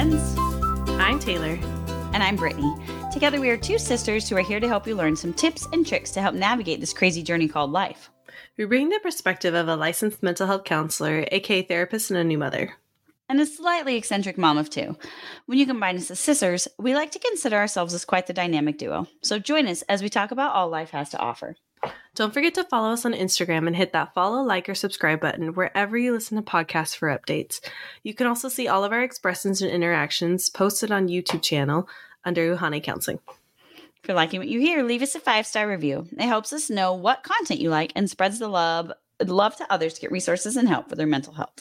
friends. I'm Taylor. And I'm Brittany. Together we are two sisters who are here to help you learn some tips and tricks to help navigate this crazy journey called life. We bring the perspective of a licensed mental health counselor, aka therapist, and a new mother. And a slightly eccentric mom of two. When you combine us as sisters, we like to consider ourselves as quite the dynamic duo. So join us as we talk about all life has to offer. Don't forget to follow us on Instagram and hit that follow, like, or subscribe button wherever you listen to podcasts for updates. You can also see all of our expressions and interactions posted on YouTube channel under Uhane Counseling. If you're liking what you hear, leave us a 5-star review. It helps us know what content you like and spreads the love to others to get resources and help for their mental health.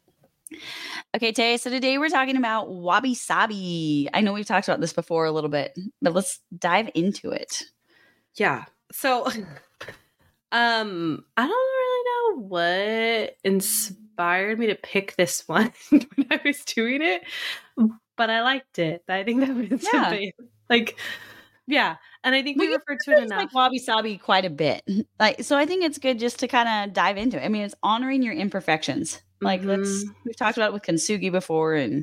Okay, Tay, so today we're talking about wabi-sabi. I know we've talked about this before a little bit, but let's dive into it. Yeah. So, I don't really know what inspired me to pick this one when I was doing it, but I liked it. I think that was yeah. And I think we referred to it enough. Like wabi-sabi quite a bit. So I think it's good just to kind of dive into it. I mean, it's honoring your imperfections. We've talked about it with Kintsugi before and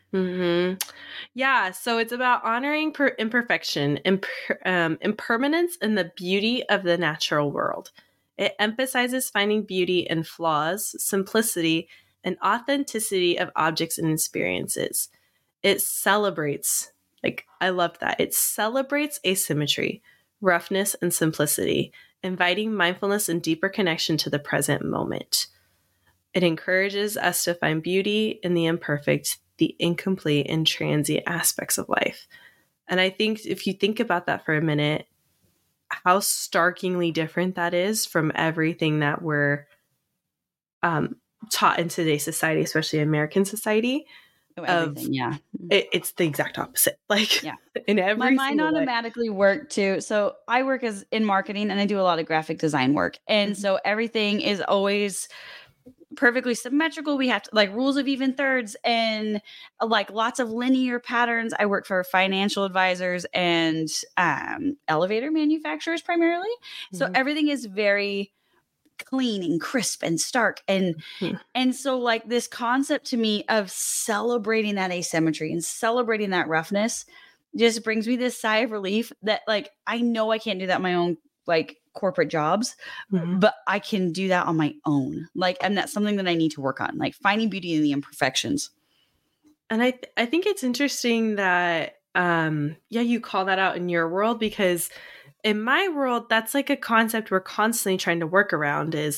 yeah, so it's about honoring imperfection, impermanence, and the beauty of the natural world. It emphasizes finding beauty in flaws, simplicity, and authenticity of objects and experiences. It celebrates, I love that. It celebrates asymmetry, roughness, and simplicity, inviting mindfulness and deeper connection to the present moment. It encourages us to find beauty in the imperfect, the incomplete, and transient aspects of life. And I think if you think about that for a minute, how starkingly different that is from everything that we're taught in today's society, especially American society. Yeah. It's the exact opposite. In every my mind automatically worked too. So I work in marketing and I do a lot of graphic design work. And so everything is always perfectly symmetrical. We have to rules of even thirds and lots of linear patterns. I work for financial advisors and elevator manufacturers primarily. So everything is very clean and crisp and stark. And so this concept to me of celebrating that asymmetry and celebrating that roughness just brings me this sigh of relief that I know I can't do that in my own corporate jobs, but I can do that on my own. And that's something that I need to work on, finding beauty in the imperfections. And I think it's interesting that, you call that out in your world, because in my world, that's a concept we're constantly trying to work around is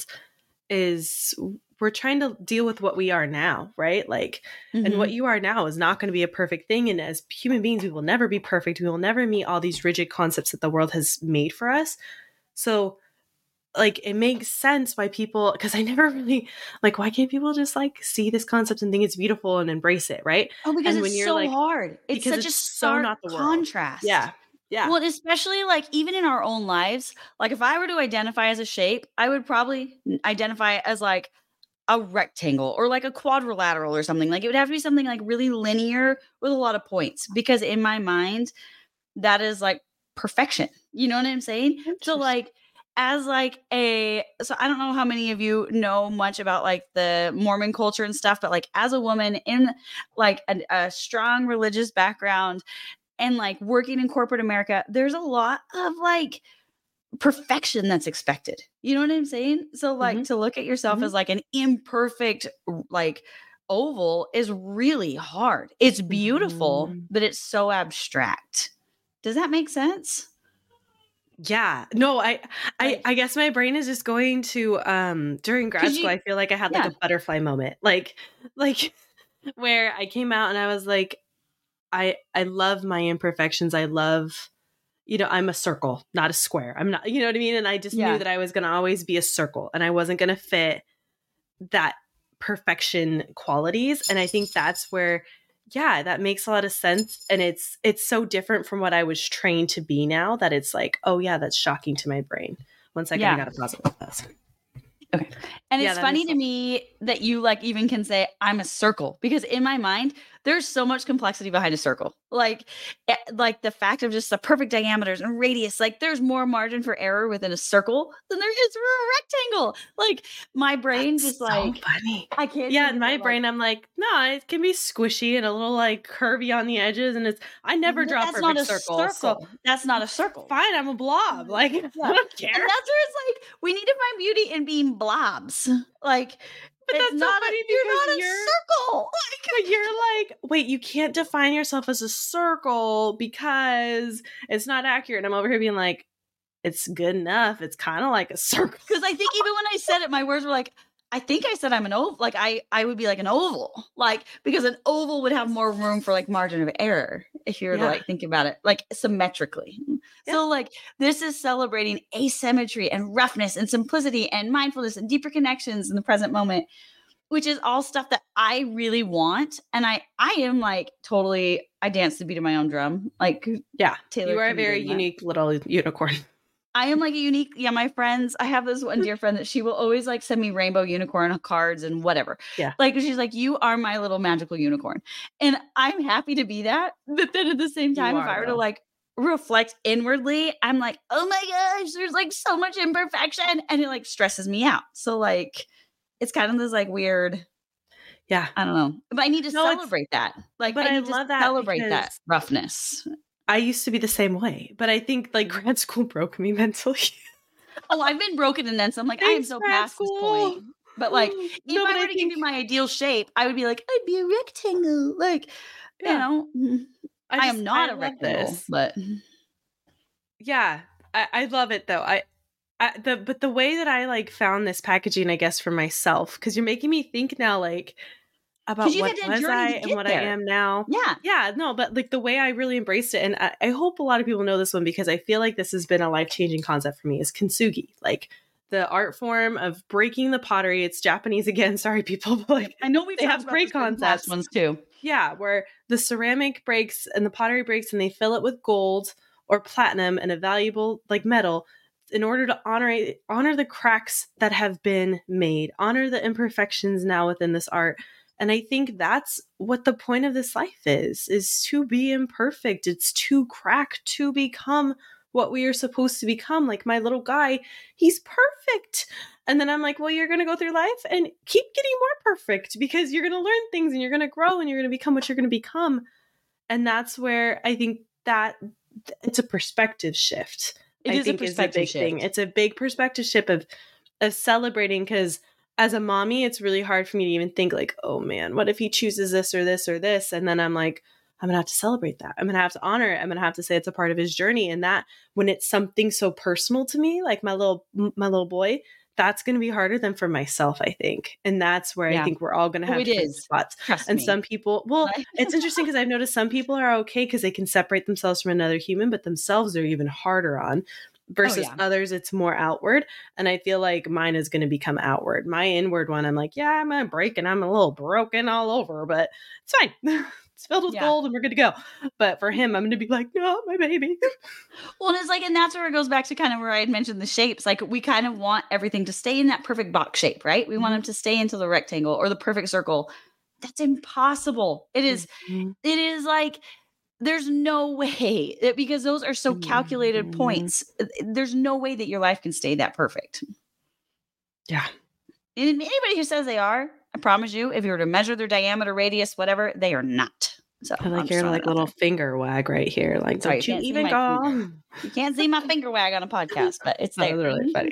we're trying to deal with what we are now, right? And what you are now is not going to be a perfect thing. And as human beings, we will never be perfect. We will never meet all these rigid concepts that the world has made for us. So it makes sense why people, because I never really, why can't people just see this concept and think it's beautiful and embrace it, right? Oh, because it's so hard. It's such a stark not the contrast. Yeah. Yeah. Well, especially even in our own lives, if I were to identify as a shape, I would probably identify as a rectangle or a quadrilateral or something. It would have to be something really linear with a lot of points, because in my mind, that is perfection. You know what I'm saying? So as so I don't know how many of you know much about the Mormon culture and stuff, but as a woman in a strong religious background and working in corporate America, there's a lot of perfection that's expected. You know what I'm saying? So to look at yourself as an imperfect oval is really hard. It's beautiful, but it's so abstract. Does that make sense? Yeah. No, I guess my brain is just going to during grad school, I feel like I had a butterfly moment. Where I came out and I was I love my imperfections. I love, I'm a circle, not a square. I'm not, you know what I mean? And I just knew that I was going to always be a circle and I wasn't going to fit that perfection qualities. And I think that's where, that makes a lot of sense. And it's so different from what I was trained to be now that it's oh yeah, that's shocking to my brain. One second, I got to pause it with this. Okay. And it's funny to me that you even can say I'm a circle, because in my mind, there's so much complexity behind a circle. Like the fact of just the perfect diameters and radius, like there's more margin for error within a circle than there is for a rectangle. Like my brain That's just so like, funny. I can't Yeah, believe in my it, brain, I'm like, no, it can be squishy and a little like curvy on the edges, and I never draw that's not perfect a circles, so circle. That's not a circle. fine, I'm a blob. Like, I Yeah. don't care. And that's where it's like, we need to find beauty in being blobs. Like, But it's that's so not funny you're because not a circle. but you're like, wait, you can't define yourself as a circle because it's not accurate. And I'm over here being like, it's good enough. It's kind of like a circle. Because I think even when I said it, my words were like, I think I said I'm an oval. Like I would be like an oval. Like, because an oval would have more room for like margin of error if you were to like think about it like symmetrically. Yeah. So like this is celebrating asymmetry and roughness and simplicity and mindfulness and deeper connections in the present moment, which is all stuff that I really want. And I am like totally, I dance the beat of my own drum. Like, yeah, Taylor, you are a very unique little unicorn. I am like a unique, my friends, I have this one dear friend that she will always like send me rainbow unicorn cards and whatever. Yeah. Like she's like, you are my little magical unicorn. And I'm happy to be that. But then at the same time, if I were to like reflect inwardly, I'm like, oh my gosh, there's like so much imperfection. And it like stresses me out. So like, it's kind of this like weird, I don't know. But I need to celebrate that. Like, but I love that celebrate that roughness. I used to be the same way, but I think like grad school broke me mentally. Oh, I've been broken and then some. Like, I am so past this point. But like, if I were to give you my ideal shape, I would be like, I'd be a rectangle. Like, you know, I am not a rectangle, but yeah, I love it though. But the way that I like found this packaging, I guess, for myself, because you're making me think now, like, about what was I and what I am now. Yeah, no, but like the way I really embraced it, and I hope a lot of people know this one because I feel like this has been a life-changing concept for me, is kintsugi, like the art form of breaking the pottery. It's Japanese again, sorry people, but like I know they have great concepts. Ones too. Yeah, where the ceramic breaks and the pottery breaks and they fill it with gold or platinum and a valuable like metal in order to honor the cracks that have been made, honor the imperfections now within this art. And I think that's what the point of this life is to be imperfect. It's to crack, to become what we are supposed to become. Like my little guy, he's perfect. And then I'm like, well, you're going to go through life and keep getting more perfect because you're going to learn things and you're going to grow and you're going to become what you're going to become. And that's where I think that it's a perspective shift. It is a perspective shift. Thing. It's a big perspective shift of celebrating, because as a mommy, it's really hard for me to even think like, oh man, what if he chooses this or this or this? And then I'm like, I'm gonna have to celebrate that. I'm gonna have to honor it. I'm gonna have to say it's a part of his journey. And that when it's something so personal to me, like my little boy, that's gonna be harder than for myself, I think. And that's where I think we're all gonna have different spots. Trust and me. Some people, well, it's interesting because I've noticed some people are okay because they can separate themselves from another human, but themselves are even harder on. Versus others, it's more outward. And I feel like mine is going to become outward. My inward one, I'm like, yeah, I'm going to break and I'm a little broken all over, but it's fine. It's filled with gold and we're good to go. But for him, I'm going to be like, no, my baby. Well, and it's like, and that's where it goes back to kind of where I had mentioned the shapes. Like we kind of want everything to stay in that perfect box shape, right? We want them to stay into the rectangle or the perfect circle. That's impossible. It is like, there's no way because those are so calculated points. There's no way that your life can stay that perfect. Yeah. And anybody who says they are, I promise you, if you were to measure their diameter, radius, whatever, they are not. So I like your like little finger wag right here. Like, don't you even go. You can't see my finger wag on a podcast, but it's there. That was really funny.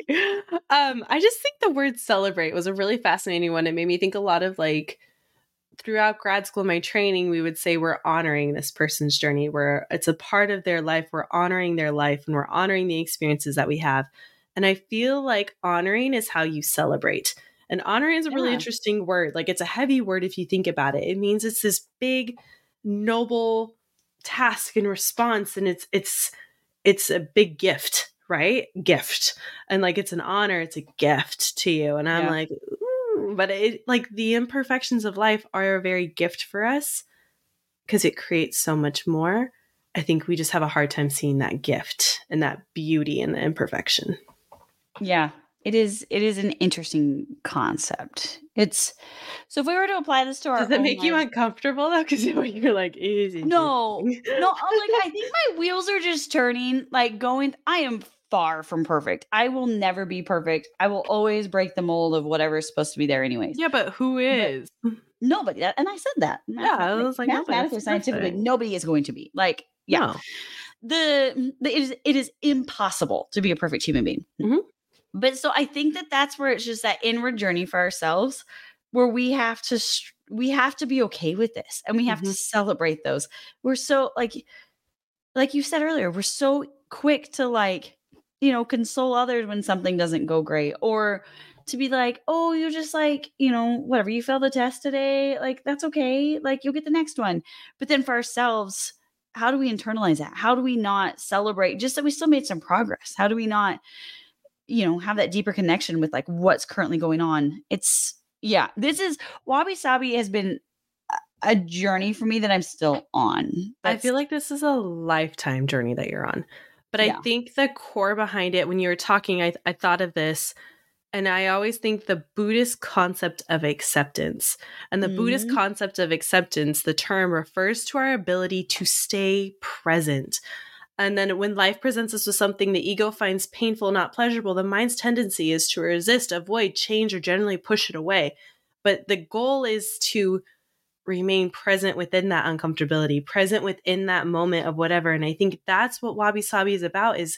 I just think the word celebrate was a really fascinating one. It made me think a lot of like, throughout grad school, my training, we would say we're honoring this person's journey, where it's a part of their life. We're honoring their life and we're honoring the experiences that we have. And I feel like honoring is how you celebrate. And honoring is a really interesting word. Like it's a heavy word if you think about it. It means it's this big, noble task and response. And it's a big gift, right? Gift. And like it's an honor, it's a gift to you. And I'm like, but it like the imperfections of life are a very gift for us because it creates so much more. I think we just have a hard time seeing that gift and that beauty in the imperfection. Yeah, it is an interesting concept. It's so if we were to apply this to Does our it own make you lives. uncomfortable though? Because you're like, it is No, interesting. no, I'm like, I think my wheels are just turning, like going, I am far from perfect. I will never be perfect. I will always break the mold of whatever is supposed to be there anyways. Yeah, but who But is? nobody, and I said that Yeah, I was like, no, but that's mathematically, scientifically, perfect. nobody is going to be like, yeah, No. it is impossible to be a perfect human being. Mhm. But so I think that that's where it's just that inward journey for ourselves where we have to be okay with this and we have to Mhm. celebrate those. We're so like you said earlier, we're so quick to like, console others when something doesn't go great or to be like, "Oh, you just like, whatever, you failed the test today, like that's okay. Like you'll get the next one." But then for ourselves, how do we internalize that? How do we not celebrate just that we still made some progress? How do we not have that deeper connection with like what's currently going on? It's yeah, this is Wabi Sabi has been a journey for me that I'm still on. I That's feel like this is a lifetime journey that you're on. But I yeah. think the core behind it, when you were talking, I thought of this, and I always think the Buddhist concept of acceptance. And the Buddhist Mhm. concept of acceptance, the term refers to our ability to stay present. And then when life presents us with something the ego finds painful, not pleasurable, the mind's tendency is to resist, avoid, change, or generally push it away. But the goal is to remain present within that uncomfortability, present within that moment of whatever. And I think that's what Wabi Sabi is about, is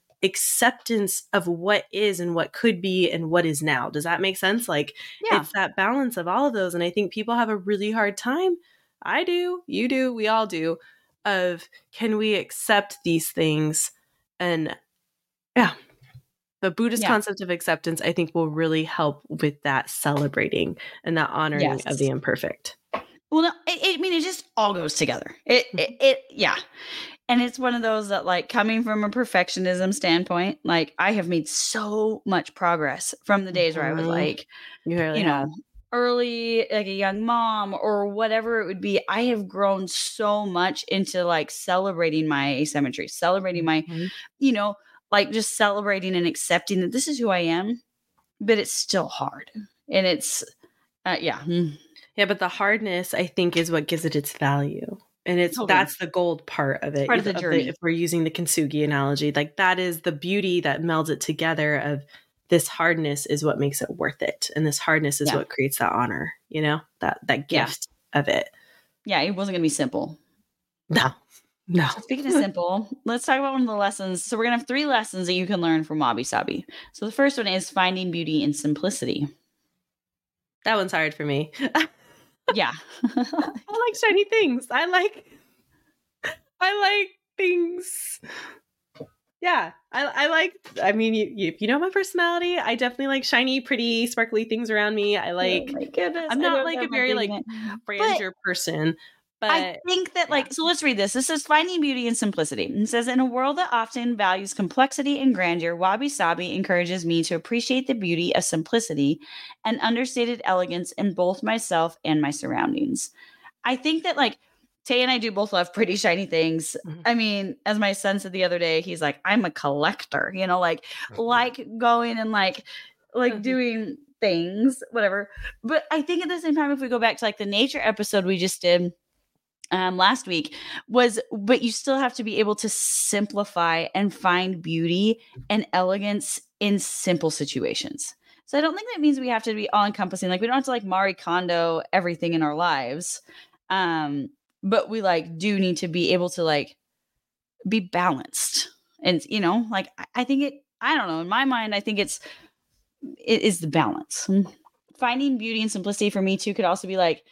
acceptance of what is and what could be and what is now. Does that make sense? Like Yeah. it's that balance of all of those. And I think people have a really hard time. I do, you do, we all do, of can we accept these things? And yeah, the Buddhist Yeah. concept of acceptance, I think, will really help with that celebrating and that honoring of the Yes. imperfect. Well, no, I mean, it just all goes together. Yeah. And it's one of those that, like, coming from a perfectionism standpoint, like, I have made so much progress from the days where I was Mhm. like, You really you have. know, early, like a young mom or whatever it would be. I have grown so much into like celebrating my asymmetry, celebrating my, Mhm. you know, like just celebrating and accepting that this is who I am, but it's still hard. And it's, yeah. Yeah, but the hardness, I think, is what gives it its value. And Totally. that's the gold part of It's it. part of the If journey. we're using the kintsugi analogy, like that is the beauty that melds it together of this hardness is what makes it worth it. And this hardness is Yeah. what creates that honor, that Yeah. gift of it. Yeah. It wasn't going to be simple. No. No. So speaking of simple, let's talk about one of the lessons. So we're going to have 3 lessons that you can learn from Wabi Sabi. So the first one is finding beauty in simplicity. That one's hard for me. Yeah. I like shiny things. I like things. Yeah, I mean, if you know my personality, I definitely like shiny, pretty, sparkly things around me. Oh my goodness. I'm I not don't like a have my very thing like yet. But grandeur person, I but think that yeah. so let's read this. This is finding beauty in simplicity. It says, in a world that often values complexity and grandeur, Wabi Sabi encourages me to appreciate the beauty of simplicity and understated elegance in both myself and my surroundings. I think that like Tay and I do both love pretty shiny things. Mhm. I mean, as my son said the other day, he's like, I'm a collector, like going and like doing things, whatever. But I think at the same time, if we go back to like the nature episode we just did last week, but you still have to be able to simplify and find beauty and elegance in simple situations. So I don't think that means we have to be all encompassing. Like we don't have to like Marie Kondo everything in our lives. But we like do need to be able to like be balanced. And like I think I don't know, in my mind, I think it is the balance. Finding beauty and simplicity for me too could also be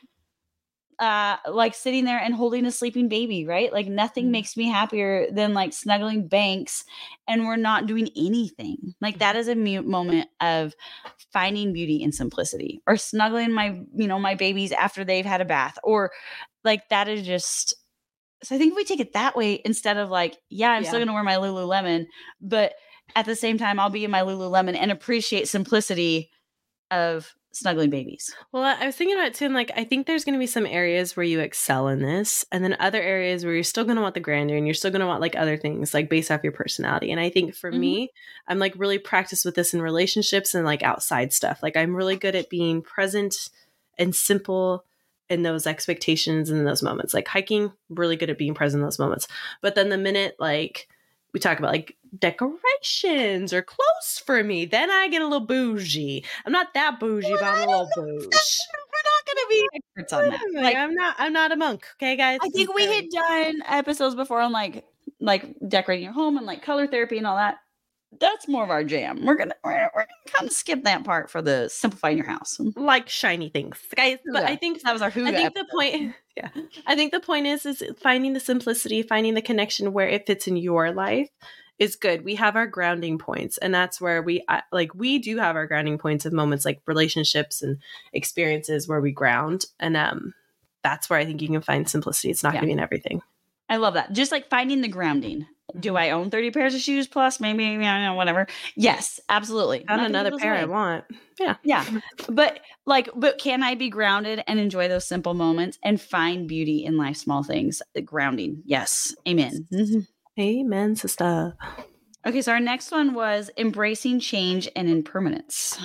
like sitting there and holding a sleeping baby, right? Like nothing Mhm. makes me happier than like snuggling Banks and we're not doing anything. Like that is a mute moment of finding beauty in simplicity, or snuggling my babies after they've had a bath, or like that is just. So I think if we take it that way instead of like, yeah, I'm still Yeah. going to wear my Lululemon, but at the same time I'll be in my Lululemon and appreciate simplicity of snuggling babies. Well, I was thinking about it too, and like I think there's going to be some areas where you excel in this, and then other areas where you're still going to want the grandeur, and you're still going to want like other things, like based off your personality. And I think for me, I'm like really practiced with this in relationships and like outside stuff. Like I'm really good at being present and simple in those expectations and in those moments. Like hiking, really good at being present in those moments. But then the minute like we talk about like decorations or clothes for me, then I get a little bougie. I'm not that bougie, but I'm a little bougie. We're not going to be experts on that. Like I'm not a monk, okay, guys. I think we had done episodes before on like decorating your home and like color therapy and all that. That's more of our jam. We're gonna kind of skip that part for the simplifying your house, like shiny things, guys. But yeah, I think that was our Huga. I think the point, yeah, I think the point is finding the simplicity, finding the connection where it fits in your life is good. We have our grounding points, and that's where we do have our grounding points of moments like relationships and experiences where we ground, and that's where I think you can find simplicity. It's not going to be in everything. I love that. Just like finding the grounding. Do I own 30 pairs of shoes plus? Maybe, whatever. Yes, absolutely. Found another pair I want. Yeah. Yeah. But can I be grounded and enjoy those simple moments and find beauty in life's small things? Grounding. Yes. Amen. Amen, sister. Okay. So our next one was embracing change and impermanence.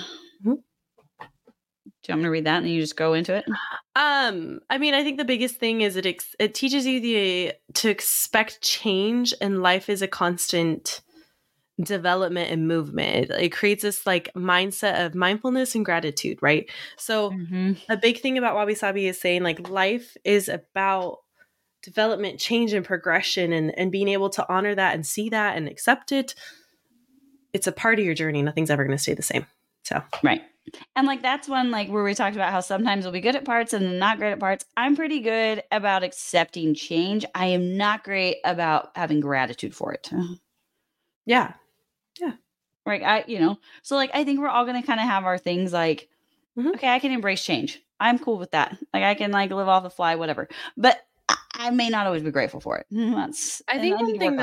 Do you want me to read that and you just go into it? I mean, I think the biggest thing is it teaches you to expect change, and life is a constant development and movement. It creates this like mindset of mindfulness and gratitude, right? So a big thing about Wabi Sabi is saying like life is about development, change, and progression, and being able to honor that and see that and accept it. It's a part of your journey. Nothing's ever going to stay the same. So right. And like that's one like where we talked about how sometimes we'll be good at parts and not great at parts. I'm pretty good about accepting change. I am not great about having gratitude for it. Yeah. Right. So like I think we're all gonna kind of have our things like, okay, I can embrace change. I'm cool with that. Like I can like live off the fly, whatever. But I may not always be grateful for it. I think one thing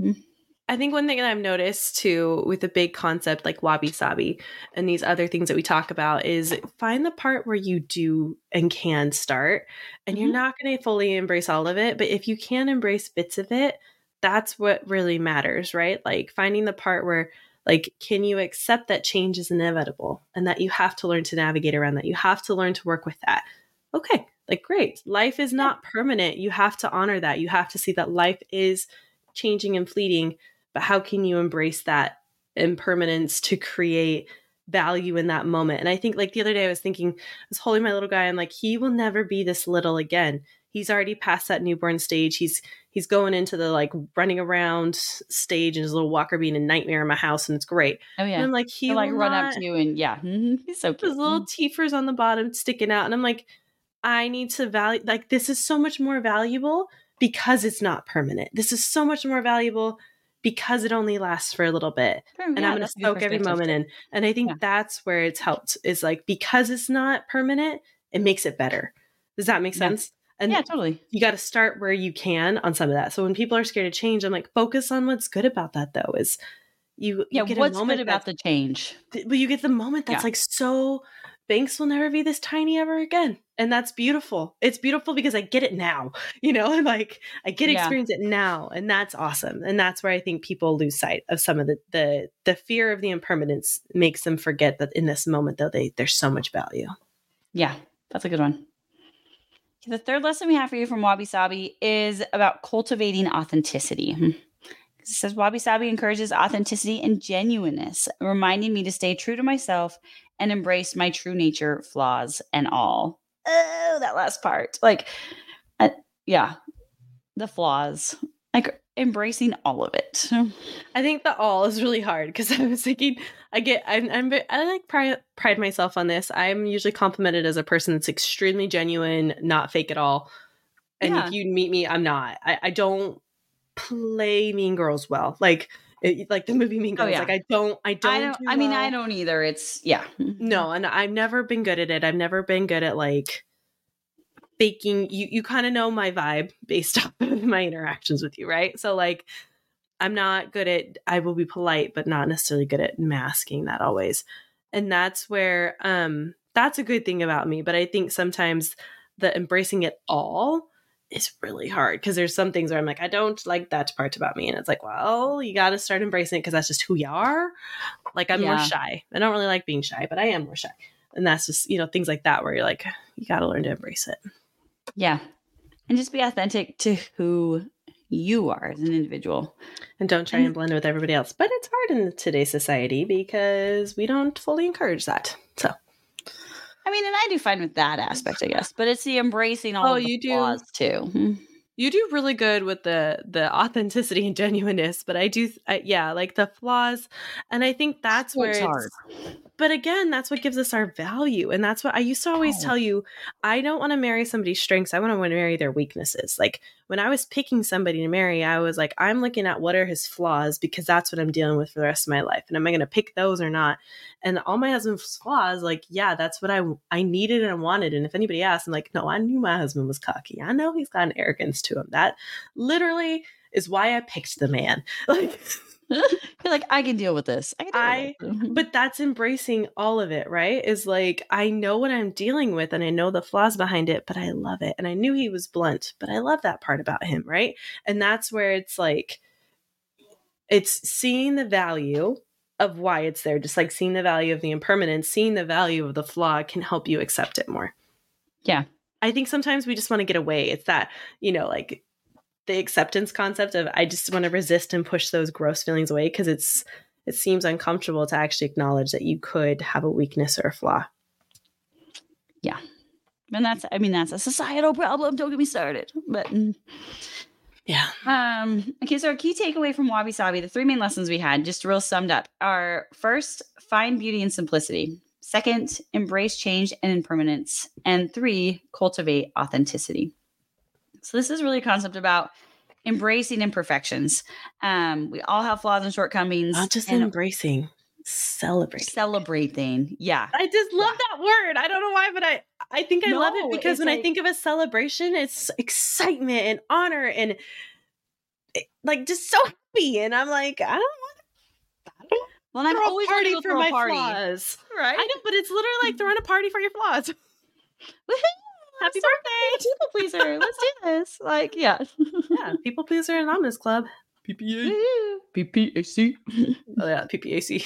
that I've noticed too with a big concept like Wabi Sabi and these other things that we talk about is find the part where you do and can start, and you're not going to fully embrace all of it. But if you can embrace bits of it, that's what really matters, right? Like finding the part where like, can you accept that change is inevitable and that you have to learn to navigate around that? You have to learn to work with that. Okay. Like, great. Life is not permanent. You have to honor that. You have to see that life is changing and fleeting. But how can you embrace that impermanence to create value in that moment? And I think like the other day I was holding my little guy and like, he will never be this little again. He's already past that newborn stage. He's going into the like running around stage and his little walker being a nightmare in my house, and it's great. Oh yeah. And I'm like, he'll like run up to you and he's so cute. His little teethers on the bottom sticking out. And I'm like, I need to value, like this is so much more valuable because it's not permanent. This is so much more valuable because it only lasts for a little bit. And I'm going to soak every moment in. And I think that's where it's helped is like, because it's not permanent, it makes it better. Does that make sense? And yeah, totally. You got to start where you can on some of that. So when people are scared of change, I'm like, focus on what's good about that though, is you get what's a moment good about the change. But you get the moment that's like so banks will never be this tiny ever again. And that's beautiful. It's beautiful because I get it now, and like I get to experience it now. And that's awesome. And that's where I think people lose sight of some of the fear of the impermanence makes them forget that in this moment though, there's so much value. Yeah, that's a good one. The third lesson we have for you from Wabi Sabi is about cultivating authenticity. It says Wabi Sabi encourages authenticity and genuineness, reminding me to stay true to myself and embrace my true nature, flaws and all. Oh, that last part. Like, the flaws. Like embracing all of it. I think the all is really hard because I was thinking, I pride myself on this. I'm usually complimented as a person that's extremely genuine, not fake at all. And if you meet me, I'm not. I don't play Mean Girls well, like the movie Mean Girls. Like I don't. I don't either. It's no, and I've never been good at it. I've never been good at like faking. You kind of know my vibe based off of my interactions with you, right? So like, I'm not good at. I will be polite, but not necessarily good at masking that always. And that's where that's a good thing about me. But I think sometimes the embracing it all is really hard, because there's some things where I'm like, I don't like that part about me. And it's like, well, you got to start embracing it because that's just who you are. Like, I'm more shy. I don't really like being shy, but I am more shy. And that's just, things like that where you're like, you got to learn to embrace it. Yeah. And just be authentic to who you are as an individual. And don't try and blend with everybody else. But it's hard in today's society because we don't fully encourage that. So, I mean, and I do fine with that aspect, I guess. But it's the embracing all of the flaws too. You do really good with the authenticity and genuineness, but I do, like the flaws. And I think that's where it's hard. But again, that's what gives us our value. And that's what I used to always tell you. I don't want to marry somebody's strengths. I want to marry their weaknesses. Like, when I was picking somebody to marry, I was like, I'm looking at what are his flaws, because that's what I'm dealing with for the rest of my life. And am I going to pick those or not? And all my husband's flaws, like, yeah, that's what I needed and wanted. And if anybody asks, I'm like, no, I knew my husband was cocky. I know he's got an arrogance to him. That literally is why I picked the man. Like, you're like, I can deal with this. But that's embracing all of it, right? Is like, I know what I'm dealing with and I know the flaws behind it, but I love it. And I knew he was blunt, but I love that part about him, right? And that's where it's like, it's seeing the value of why it's there. Just like seeing the value of the impermanence, seeing the value of the flaw can help you accept it more. Yeah. I think sometimes we just want to get away. It's that, like, the acceptance concept of I just want to resist and push those gross feelings away because it seems uncomfortable to actually acknowledge that you could have a weakness or a flaw. Yeah. And that's a societal problem. Don't get me started. But yeah. Okay, so our key takeaway from Wabi Sabi, the 3 main lessons we had, just real summed up, are: first, find beauty in simplicity; second, embrace change and impermanence; and 3, cultivate authenticity. So this is really a concept about embracing imperfections. We all have flaws and shortcomings. Not just embracing, celebrating. Yeah. I just love that word. I don't know why, but I think I love it because when I think of a celebration, it's excitement and honor and like just so happy. And I'm like, I don't want Well, I'm always party for my flaws. Right. I know, but it's literally like throwing a party for your flaws. Woohoo! Happy birthday! People pleaser. Let's do this. Like, yeah. Yeah, People Pleaser Anonymous Club. PPAC. Oh yeah, PPAC.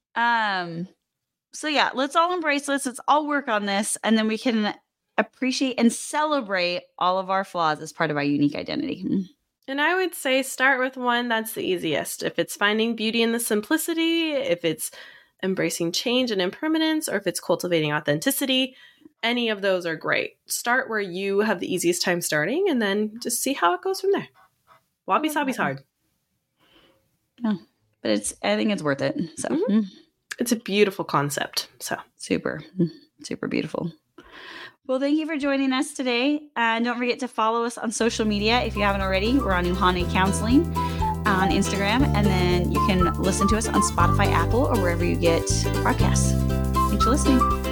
So yeah, let's all embrace this. Let's all work on this. And then we can appreciate and celebrate all of our flaws as part of our unique identity. And I would say start with one that's the easiest. If it's finding beauty in the simplicity, if it's embracing change and impermanence, or if it's cultivating authenticity, any of those are great. Start where you have the easiest time starting and then just see how it goes from there. Wabi Sabi's hard. Yeah, but I think it's worth it. So it's a beautiful concept. So super beautiful. Well, thank you for joining us today. And don't forget to follow us on social media if you haven't already. We're on Uhane Counseling on Instagram. And then you can listen to us on Spotify, Apple, or wherever you get podcasts. Thanks for listening.